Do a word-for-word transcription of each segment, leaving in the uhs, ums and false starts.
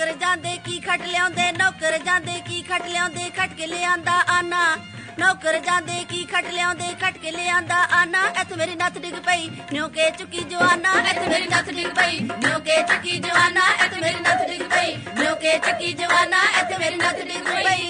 नौकर जांदे की खट लियाउंदे नौकर जांदे की खट लियाउंदे खट के लियांदा आना नौकर जांदे की खट लियाउंदे खट के लियांदा आना इत्थे मेरी नत्थ डिग पई न्यों के चुकी जवाना इत्थे मेरी नत्थ डिग पई न्यों के चुकी जवाना इत्थे मेरी नत्थ डिग पई न्यों के चुकी जवाना इत्थे मेरी नत्थ डिग पई।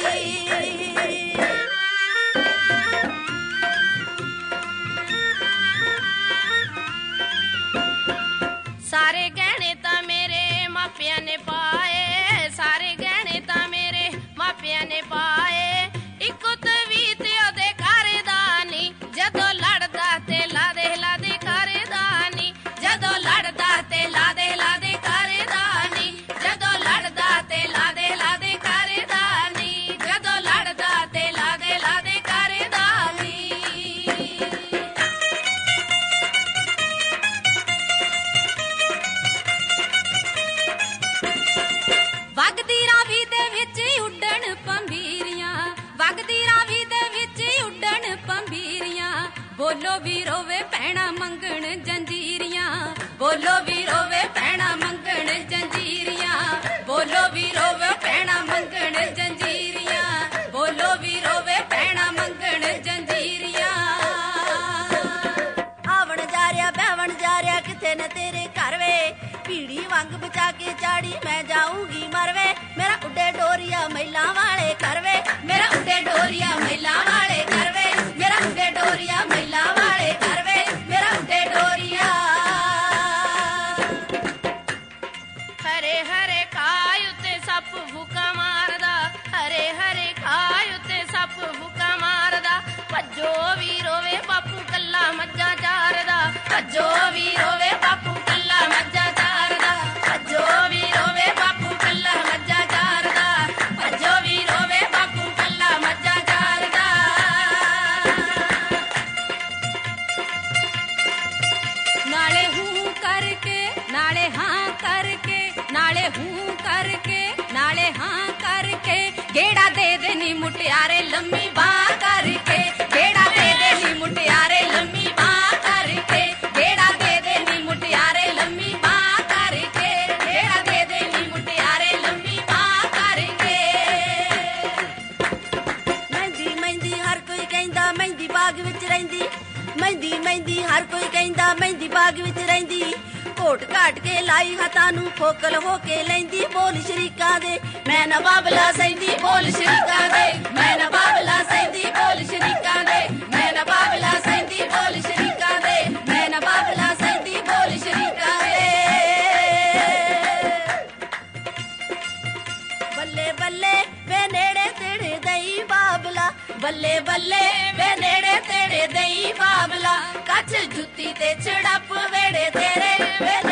सारे गहने ता मेरे मापिया ने पाए सारे गहने ता मेरे मापिया ने पाए इको तवीत ओदे घरदानी जदों लड़दा ते लादे लादे घरदानी जदों लड़दा ते लादे लादे घरदानी जदों लड़दा ते लादे लादे घरदानी जदों लड़दा ते लादे लादे घरदानी। वगदी रावी दे विच उड्डण पंबीरियां वगदी रावी दे विच उड्डण पंबीरियां बोलो वी रोवे भैणा मंगण जंजीरियां बोलो वी रोवे भैणा मंगण जंजीरियां बोलो वी रोवे भैणा मंगण जंजीरियां बोलो वी रोवे भैणा मंगण जंजीरियां। आवण जा रहा बहवण जा रहा किथे न तेरे घर वे पीड़ी वांग बचा के चाड़ी मैं जाऊंगी मरवे मेरा उड्डे डोरिया महिला वाले घर वे मेरा उड्डे डोरिया महिला वाले घर वे मेरा उड्डे डोरिया महिला वाले घर वे मेरा उड्डे डोरिया। हरे हरे खाय उत्ते सप भूका मारदा हरे हरे खाय उत्ते सप भूका मारदा भज्जो वी रोवे बापू कल्ला मज्जा चारदा भज्जो वी रोवे बापू कल्ला मज्जा चारदा भज्जो वी रोवे बापू कल्ला मज्जा चारदा भज्जो वी रोवे बापू कल्ला मज्जा चारदा। नाले हूं करके नाले हां करके नाले हूं करके नाले हां करके गेड़ा दे देनी मुटियारे लम्मी बाह करके गेड़ा दे देनी मुटियारे लम्मी बाह करके गेड़ा दे देनी मुटियारे लम्मी बाह करके गेड़ा दे देनी मुटियारे लम्मी बाह करके। मेहंदी मेहंदी हर कोई कहंदा मेहंदी बाग विच रहिंदी मेहंदी मेहंदी हर कोई कहंदा मेहंदी बाग विच रहिंदी घोट घाट के लाई हथां नूं फोकल हो के लैंदी बोल शरीकां दे मैं ना बाबला सैंदी बोल शरीकां दे मैं ना बाबला सैंदी बोल शरीकां दे मैं ना बाबला सैंदी बोल शरीकां दे मैं ना बाबला सैंदी बोल शरीकां दे। बल्ले बल्ले वे नेड़े तेड़े दई बाबला बल्ले बल्ले वे नेड़े तेड़े दई बाबला कच्छ जुत्ती ते छड़प वेड़े तेरे वे